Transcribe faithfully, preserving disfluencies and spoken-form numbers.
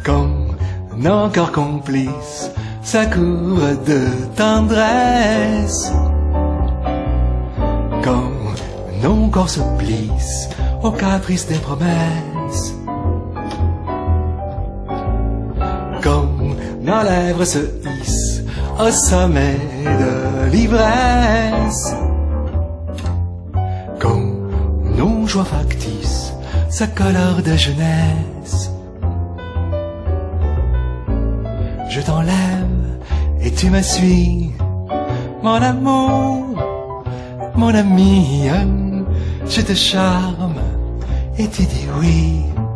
Comme nos corps complices s'accouvrent de tendresse, comme nos corps se plissent aux caprices des promesses, comme nos lèvres se hissent au sommet de l'ivresse, comme nos joies factices se colorent de jeunesse. Je t'enlève et tu me suis, mon amour, mon ami. Je te charme et tu dis oui.